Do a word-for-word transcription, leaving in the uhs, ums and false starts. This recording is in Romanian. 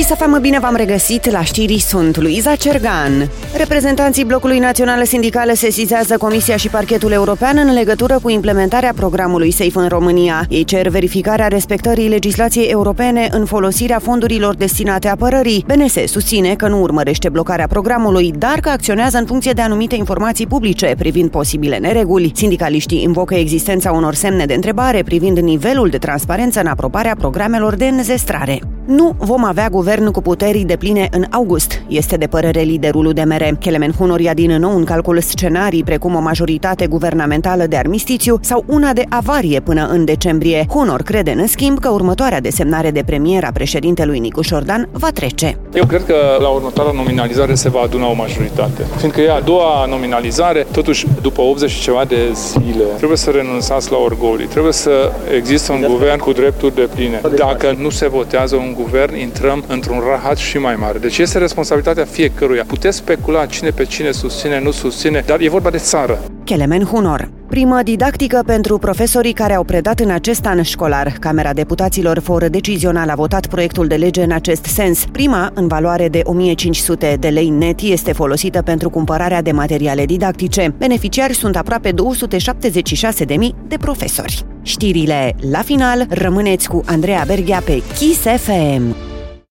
Să facă bine, v-am regăsit la știri, sunt Luiza Cergan. Reprezentanții Blocului Național Sindical sesizează Comisia și Parchetul European în legătură cu implementarea programului SAFE în România. Ei cer verificarea respectării legislației europene în folosirea fondurilor destinate apărării. B N S susține că nu urmărește blocarea programului, dar că acționează în funcție de anumite informații publice privind posibile nereguli. Sindicaliștii invocă existența unor semne de întrebare privind nivelul de transparență în aprobarea programelor de înzestrare. Nu vom avea guvern cu puterii depline în august, este de părere liderul U D M R. Kelemen Hunor ia din nou în calcul scenarii precum o majoritate guvernamentală de armistițiu sau una de avarie până în decembrie. Hunor crede, în schimb, că următoarea desemnare de premier a președintelui Nicu Șordan va trece. Eu cred că la următoarea nominalizare se va aduna o majoritate. Fiindcă e a doua nominalizare, totuși, după optzeci și ceva de zile, trebuie să renunțați la orgolii, trebuie să existe un guvern cu drepturi depline. Dacă nu se votează un guvern, intrăm într-un rahat și mai mare. Deci este responsabilitatea fiecăruia. Puteți specula cine pe cine susține, nu susține, dar e vorba de țară. Kelemen Hunor. Primă didactică pentru profesorii care au predat în acest an școlar. Camera Deputaților For Decizional a votat proiectul de lege în acest sens. Prima, în valoare de o mie cinci sute de lei net, este folosită pentru cumpărarea de materiale didactice. Beneficiari sunt aproape două sute șaptezeci și șase de mii de profesori. Știrile la final, rămâneți cu Andreea Berghea pe Kiss F M.